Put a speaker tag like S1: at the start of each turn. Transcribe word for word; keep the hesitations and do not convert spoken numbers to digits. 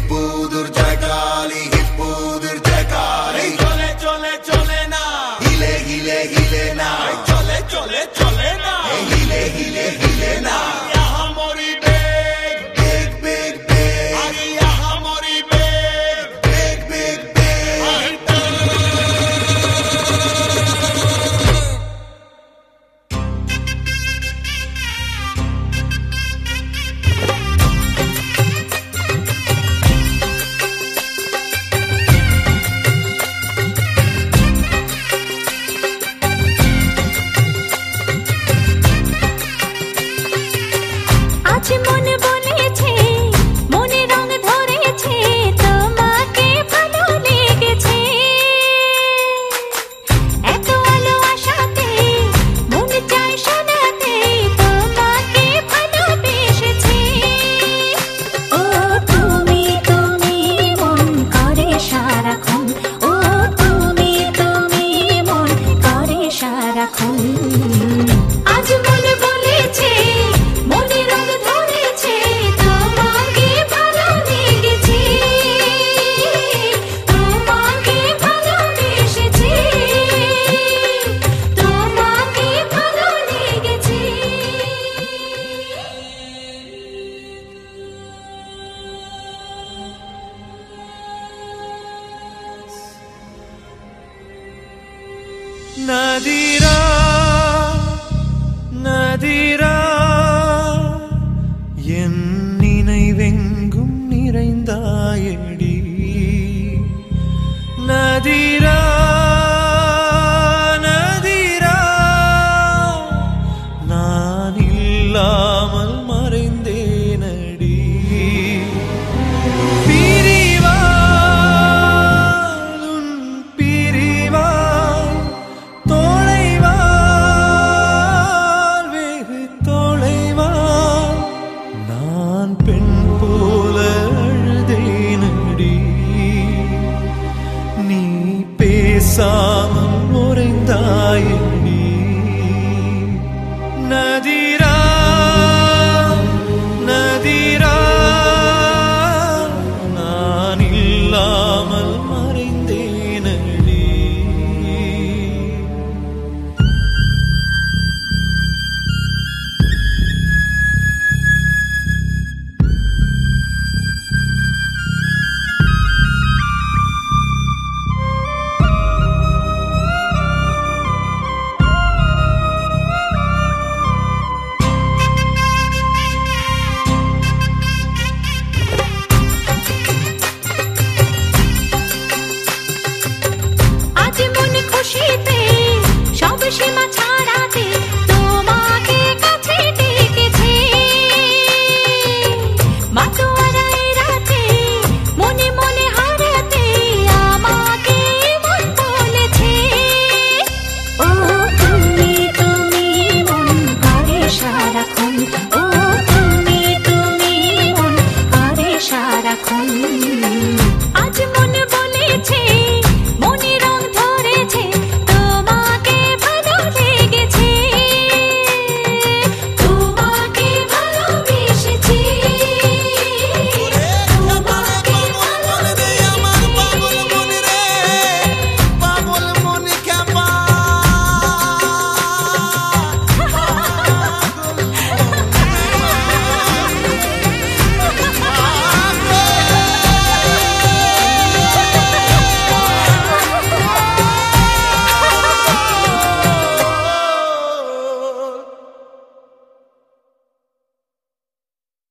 S1: হিপ্পুদুর জয়কালী হিপ্পুদুর জয়কালী চলে চলে চলে না হিলে হিলে হিলে না চলে চলে চলে না হিলে হিলে হিলে না यहाँ मोरी बेग बेग बेग बेग अरे यहाँ मोरी बेग बेग बेग बेग
S2: আজ মন বলেছে মনে রং ধরেছে তোমাকে ভালো লেগেছে এত আলো আশাতে মন চায় শোনাতে তোমাকে ভালোবেসেছে ও তুমি তুমি মন করে সারাক্ষণ ও তুমি তুমি মন করে সারাক্ষণ আজ মন বলেছে মনে রং ধরেছে তোমাকে ভালো লেগেছে তোমাকে ভালোবেসেছে তোমাকে ভালো লেগেছে
S3: নাদিরা